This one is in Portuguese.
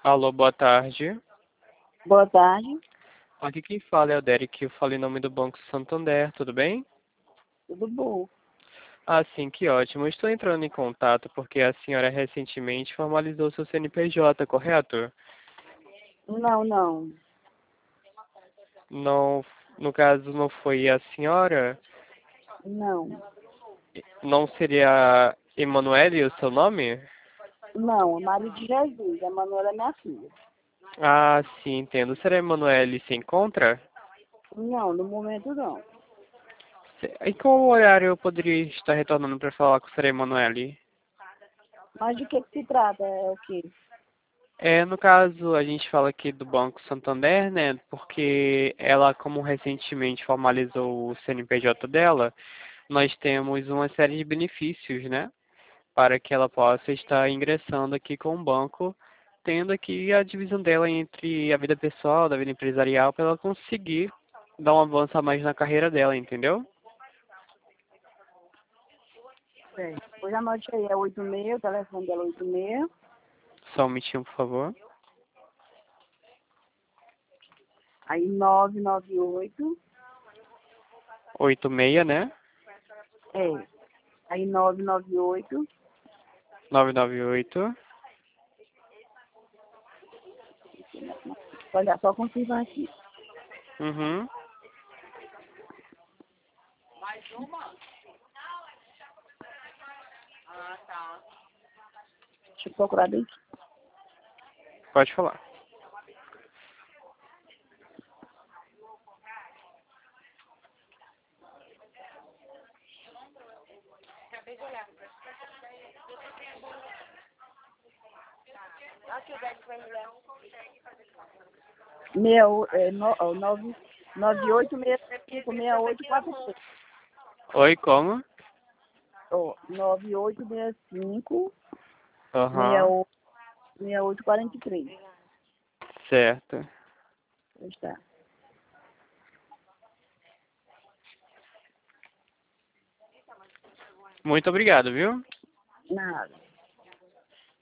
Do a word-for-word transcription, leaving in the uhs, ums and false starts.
Alô, boa tarde. Boa tarde, Aqui quem fala é o Derek, eu falo em nome do Banco Santander, tudo bem? tudo bom? Ah, sim, que ótimo. Eu estou entrando em contato porque a senhora recentemente formalizou seu C N P J, correto? Não, não, Não, no caso, não foi a senhora? não, Não seria Emanuele o seu nome? não, é Maria de Jesus, a Manuela é minha filha. Ah, sim, entendo. Será Emanuele se encontra? Não, no momento não. Se- Em qual horário eu poderia estar retornando para falar com a senhora Emanuele? Mas de que que se trata? É o quê? É, no caso, a gente fala aqui do Banco Santander, né? Porque ela, como recentemente formalizou o C N P J dela, nós temos uma série de benefícios, né? Para que ela possa estar ingressando aqui com o banco, tendo aqui a divisão dela entre a vida pessoal, da vida empresarial, para ela conseguir dar um avanço a mais na carreira dela, entendeu? É. Pois anote aí, é oito seis, o telefone dela é oito seis, Só um minutinho, por favor. aí nove nove oito, Oito seis, né? é, aí nove nove oito, Nove nove oito. olha só confirmar aqui. Uhum. Deixa eu procurar bem aqui. Pode falar. Meia, o- é, no, ó, nove, nove oito seis cinco seis oito quatro três. Oi, como? Ó, nove oito seis cinco Aham. seis oito quatro três. Certo. Está. Muito obrigado, viu? Nada.